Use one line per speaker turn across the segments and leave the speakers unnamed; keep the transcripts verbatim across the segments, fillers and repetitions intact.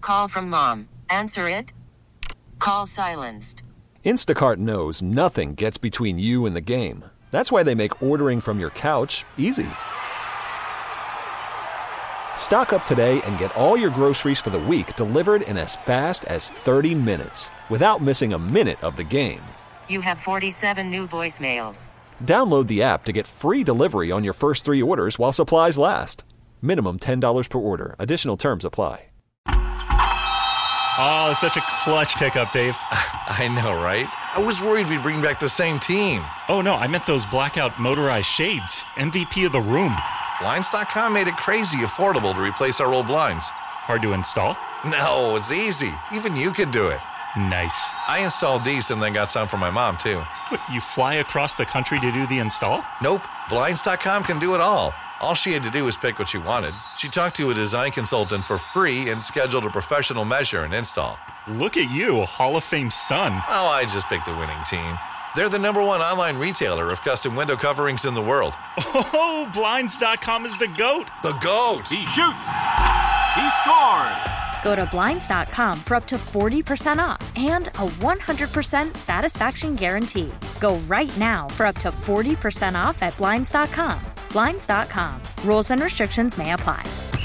Call from mom. Answer it. Call silenced.
Instacart knows nothing gets between you and the game. That's why they make ordering from your couch easy. Stock up today and get all your groceries for the week delivered in as fast as thirty minutes without missing a minute of the game.
You have forty-seven new voicemails.
Download the app to get free delivery on your first three orders while supplies last. Minimum ten dollars per order. Additional terms apply.
Oh, such a clutch pickup, Dave.
I know, right? I was worried we'd bring back the same team.
Oh, no, I meant those blackout motorized shades. M V P of the room.
Blinds dot com made it crazy affordable to replace our old blinds.
Hard to install?
No, it's easy. Even you could do it.
Nice.
I installed these and then got some for my mom, too.
What, you fly across the country to do the install?
Nope. Blinds dot com can do it all. All she had to do was pick what she wanted. She talked to a design consultant for free and scheduled a professional measure and install.
Look at you, Hall of Fame son.
Oh, I just picked the winning team. They're the number one online retailer of custom window coverings in the world.
Oh, Blinds dot com is the GOAT.
The GOAT.
He shoots. He scores.
Go to Blinds dot com for up to forty percent off and a one hundred percent satisfaction guarantee. Go right now for up to forty percent off at Blinds dot com. Blinds dot com. Rules and restrictions may apply.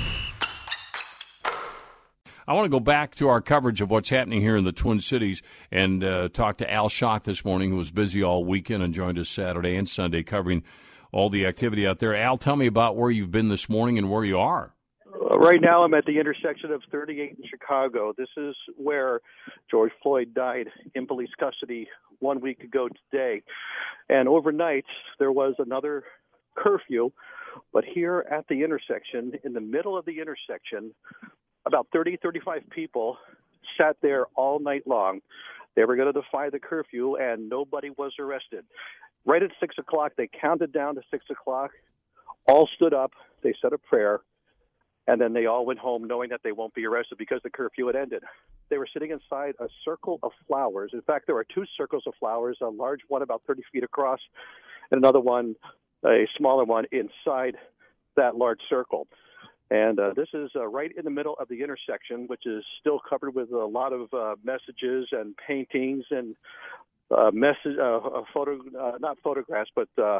I want to go back to our coverage of what's happening here in the Twin Cities and uh, talk to Al Schock this morning, who was busy all weekend and joined us Saturday and Sunday covering all the activity out there. Al, tell me about where you've been this morning and where you are.
Uh, right now I'm at the intersection of thirty-eight in Chicago. This is where George Floyd died in police custody one week ago today. And overnight there was another curfew, but here at the intersection, in the middle of the intersection, about thirty, thirty-five people sat there all night long. They were going to defy the curfew, and nobody was arrested. Right at six o'clock, they counted down to six o'clock, all stood up, they said a prayer, and then they all went home knowing that they won't be arrested because the curfew had ended. They were sitting inside a circle of flowers. In fact, there were two circles of flowers, a large one about thirty feet across, and another one, a smaller one, inside that large circle. And uh, this is uh, right in the middle of the intersection, which is still covered with a lot of uh, messages and paintings and uh, message, uh, photo, uh, not photographs, but uh,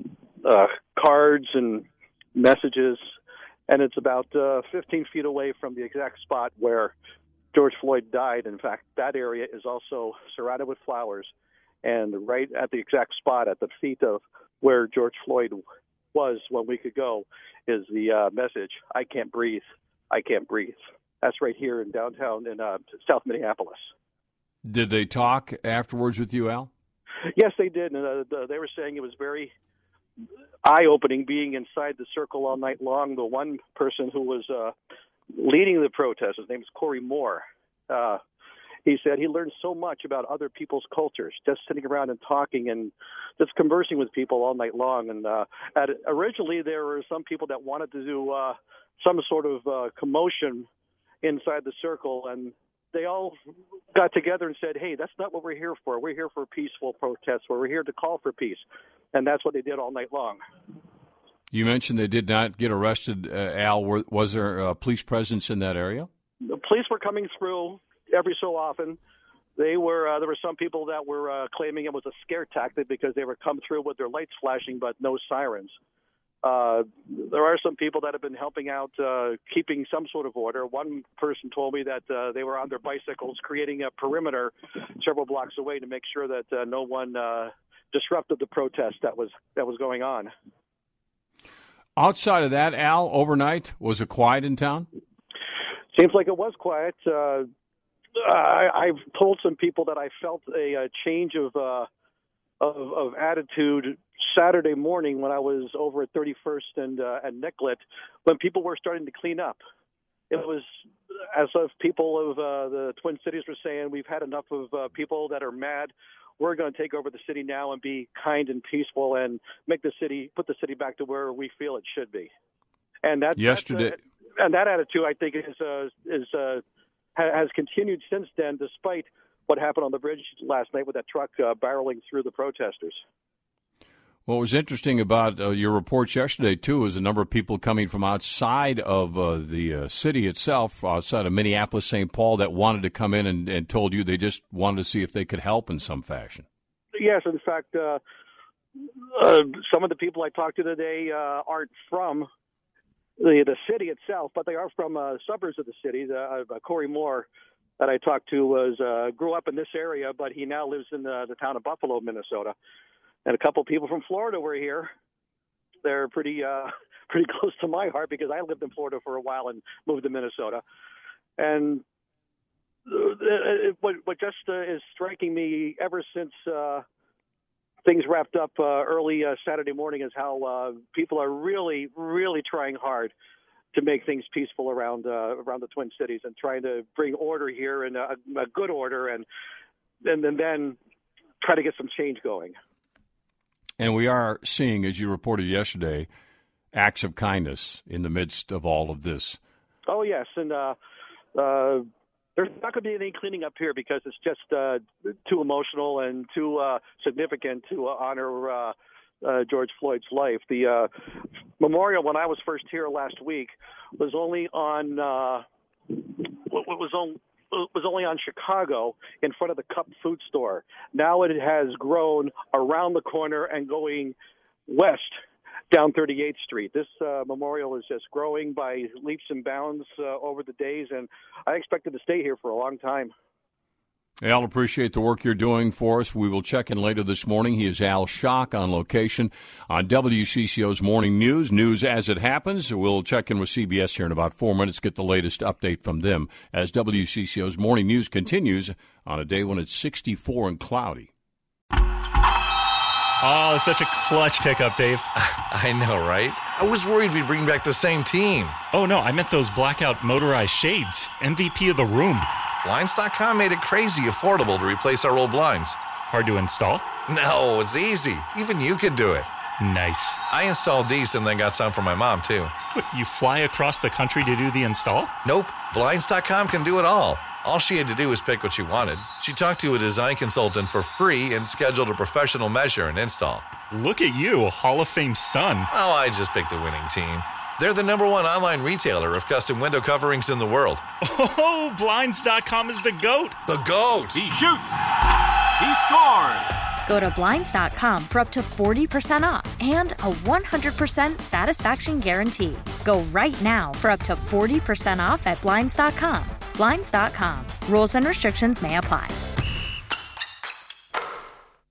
uh, cards and messages. And it's about uh, fifteen feet away from the exact spot where George Floyd died. In fact, that area is also surrounded with flowers. And right at the exact spot at the feet of where George Floyd was one week ago is the uh, message, I can't breathe, I can't breathe. That's right here in downtown in uh, South Minneapolis.
Did they talk afterwards with you, Al?
Yes, they did. And uh, they were saying it was very eye-opening being inside the circle all night long. The one person who was uh, leading the protest, his name is Corey Moore, uh, he said he learned so much about other people's cultures, just sitting around and talking and just conversing with people all night long. And uh, at, originally there were some people that wanted to do uh, some sort of uh, commotion inside the circle, and they all got together and said, hey, that's not what we're here for. We're here for peaceful protests. We're here to call for peace. And that's what they did all night long.
You mentioned they did not get arrested, uh, Al. Were, was there a police presence in that area?
The police were coming through every so often. They were uh, there were some people that were uh, claiming it was a scare tactic because they were come through with their lights flashing but no sirens. Uh, there are some people that have been helping out, uh, keeping some sort of order. One person told me that uh, they were on their bicycles creating a perimeter several blocks away to make sure that uh, no one uh, disrupted the protest that was that was going on.
Outside of that, Al, overnight, was it quiet in town?
Seems like it was quiet. Uh, I, I've told some people that I felt a, a change of, uh, of of attitude Saturday morning when I was over at thirty-first and uh, and Nicollet, when people were starting to clean up. It was as if people of uh, the Twin Cities were saying, we've had enough of uh, people that are mad. We're going to take over the city now and be kind and peaceful and make the city, put the city back to where we feel it should be. And that
yesterday,
that's, uh, and that attitude, I think, is uh, is uh, has continued since then, despite what happened on the bridge last night with that truck uh, barreling through the protesters.
What was interesting about uh, your reports yesterday, too, is a number of people coming from outside of uh, the uh, city itself, outside of Minneapolis, Saint Paul, that wanted to come in and, and told you they just wanted to see if they could help in some fashion.
Yes, in fact, uh, uh, some of the people I talked to today uh, aren't from the the city itself, but they are from uh, suburbs of the city. Uh, Corey Moore that I talked to was uh, grew up in this area, but he now lives in the, the town of Buffalo, Minnesota. And a couple of people from Florida were here. They're pretty uh, pretty close to my heart because I lived in Florida for a while and moved to Minnesota. And uh, what, what just uh, is striking me ever since uh, things wrapped up uh, early uh, Saturday morning is how uh, people are really, really trying hard to make things peaceful around uh, around the Twin Cities and trying to bring order here and a, a good order and, and and then try to get some change going.
And we are seeing, as you reported yesterday, acts of kindness in the midst of all of this.
Oh, yes. And uh, uh, there's not going to be any cleaning up here because it's just uh, too emotional and too uh, significant to uh, honor uh, uh, George Floyd's life. The uh, memorial, when I was first here last week, was only on uh, was on. was only on Chicago in front of the Cup food store. Now it has grown around the corner and going west down thirty-eighth Street. This uh, memorial is just growing by leaps and bounds uh, over the days, and I expect it to stay here for a long time.
Al, appreciate the work you're doing for us. We will check in later this morning. He is Al Schock on location on W C C O's Morning News. News as it happens. We'll check in with C B S here in about four minutes, get the latest update from them as W C C O's Morning News continues on a day when it's sixty-four and cloudy.
Oh, such a clutch pickup, Dave.
I know, right? I was worried we'd bring back the same team.
Oh, no, I meant those blackout motorized shades. M V P of the room.
Blinds dot com made it crazy affordable to replace our old blinds.
Hard to install?
No, it's easy. Even you could do it.
Nice.
I installed these and then got some for my mom, too.
What, you fly across the country to do the install?
Nope. Blinds dot com can do it all. All she had to do was pick what she wanted. She talked to a design consultant for free and scheduled a professional measure and install.
Look at you, Hall of Fame son.
Oh, I just picked the winning team. They're the number one online retailer of custom window coverings in the world.
Oh, Blinds dot com is the GOAT.
The GOAT!
He shoots. He scores.
Go to Blinds dot com for up to forty percent off and a one hundred percent satisfaction guarantee. Go right now for up to forty percent off at Blinds dot com. Blinds dot com. Rules and restrictions may apply.